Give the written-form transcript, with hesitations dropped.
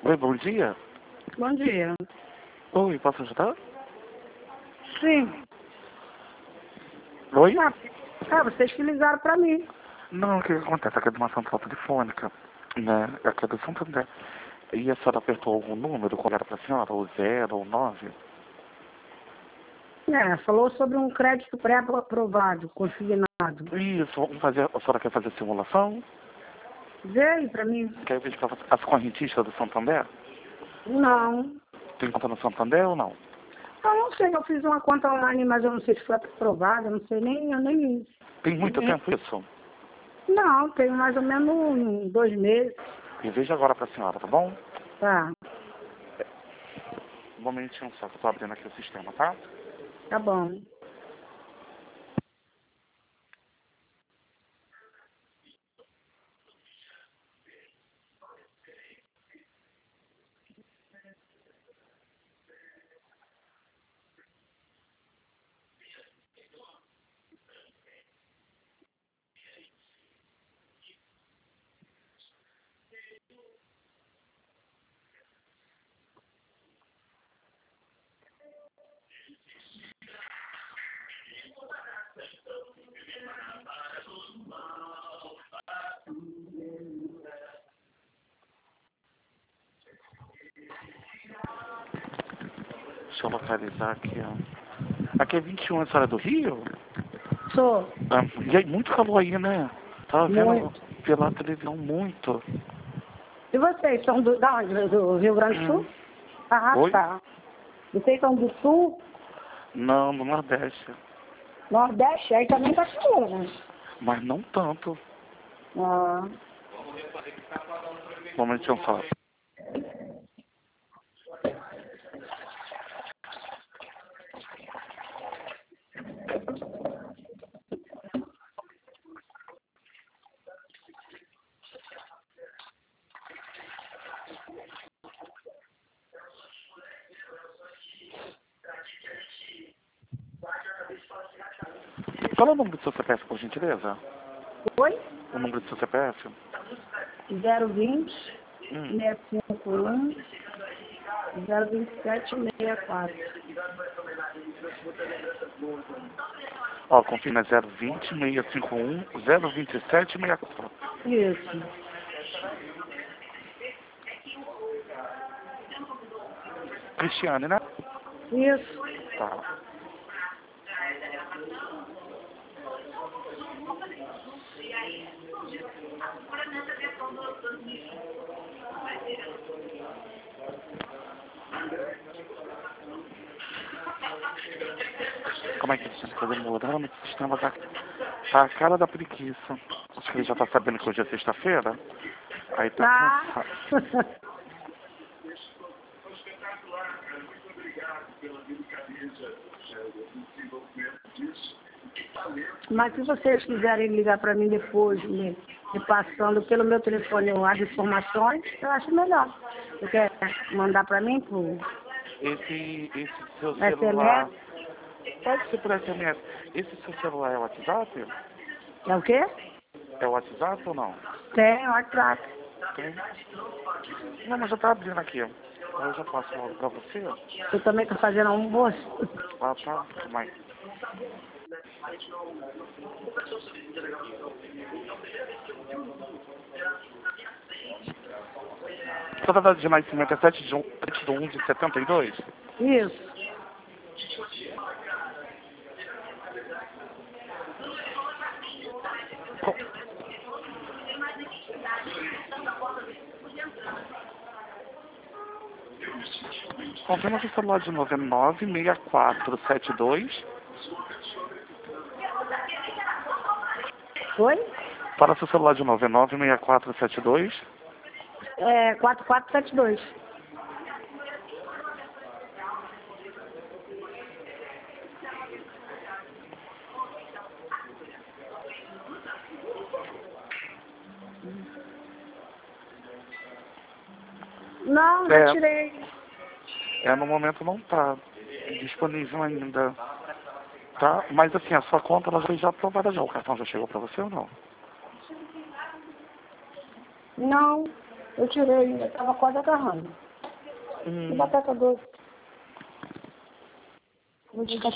Oi, bom dia. Bom dia. Oi, posso ajudar? Sim. Oi? Vocês que ligaram pra mim. Não, o que acontece? Aqui é de uma central telefônica, né? Aqui é do Santander. E a senhora apertou algum número quando era pra senhora? O 0 ou 9? Falou sobre um crédito pré-aprovado, consignado. Isso, vamos fazer, a senhora quer fazer simulação? Vê aí pra mim. Quer verificar as correntistas do Santander? Não. Tem conta no Santander ou não? Eu não sei, eu fiz uma conta online, mas eu não sei se foi aprovada, eu não sei nem, eu nem... Tem muito tempo isso? Não, tem mais ou menos 2 meses. E veja agora pra senhora, tá bom? Tá, Um momentinho só, que eu tô abrindo aqui o sistema, tá? tá bom. Deixa eu localizar aqui, ó. Aqui é 21, a senhora é do Rio? Sou. E aí, muito calor aí, né? Tava vendo Muito. pela televisão muito. E vocês são da onde? Do Rio Grande do Sul? Ah, Oi? tá. Vocês são do Sul, Não, no Nordeste. Nordeste, aí também tá calor, né? Mas não tanto. Ah, Um momentinho só. Fala o número do seu CPF, por gentileza. Oi? O número do seu CPF. 020 Hum. 651 02764. Ó, confirma 020 651 027 64. Isso. Cristiane, né? Isso. Tá. Como é que eles fazer mudar no sistema? Tá a cara da preguiça. Acho que ele já tá sabendo que hoje é sexta-feira. Aí tá Ah. cansado. Mas se vocês quiserem ligar para mim depois, me passando pelo meu telefone as informações, eu acho melhor. Você quer mandar para mim por Esse seu celular. SMS? Pode ser por SMS. Esse seu celular é o WhatsApp? É o quê? É o WhatsApp ou não? Tem, WhatsApp. Tem? Não, mas já tá abrindo aqui. Eu já passo logo pra você. Eu também estou fazendo almoço. Ah, tá. Mas... Toda data de nascimento é 7 de 72? Isso. Confirma seu celular de novo, é 96472. Oi? Fala seu celular de novo, é 96472. 4472. Não, já tirei. No momento não tá disponível ainda. Tá? Mas assim, a sua conta ela foi já aprovada já. O cartão já chegou pra você ou não? Não. Eu tirei, eu estava quase agarrando. Que batata doce. Vou descascar.